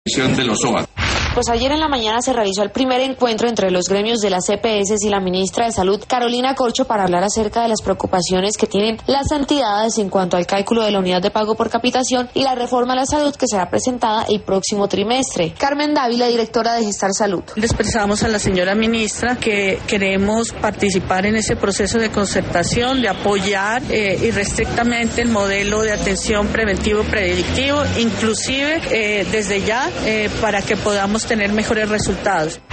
de los OAT. Pues ayer en la mañana se realizó el primer encuentro entre los gremios de las EPS y la ministra de Salud, Carolina Corcho, para hablar acerca de las preocupaciones que tienen las entidades en cuanto al cálculo de la unidad de pago por capitación y la reforma a la salud que será presentada el próximo trimestre. Carmen Dávila, directora de Gestar Salud. Le expresamos a la señora ministra que queremos participar en ese proceso de concertación, de apoyar irrestrictamente el modelo de atención preventivo-predictivo, inclusive desde ya para que podamos tener mejores resultados.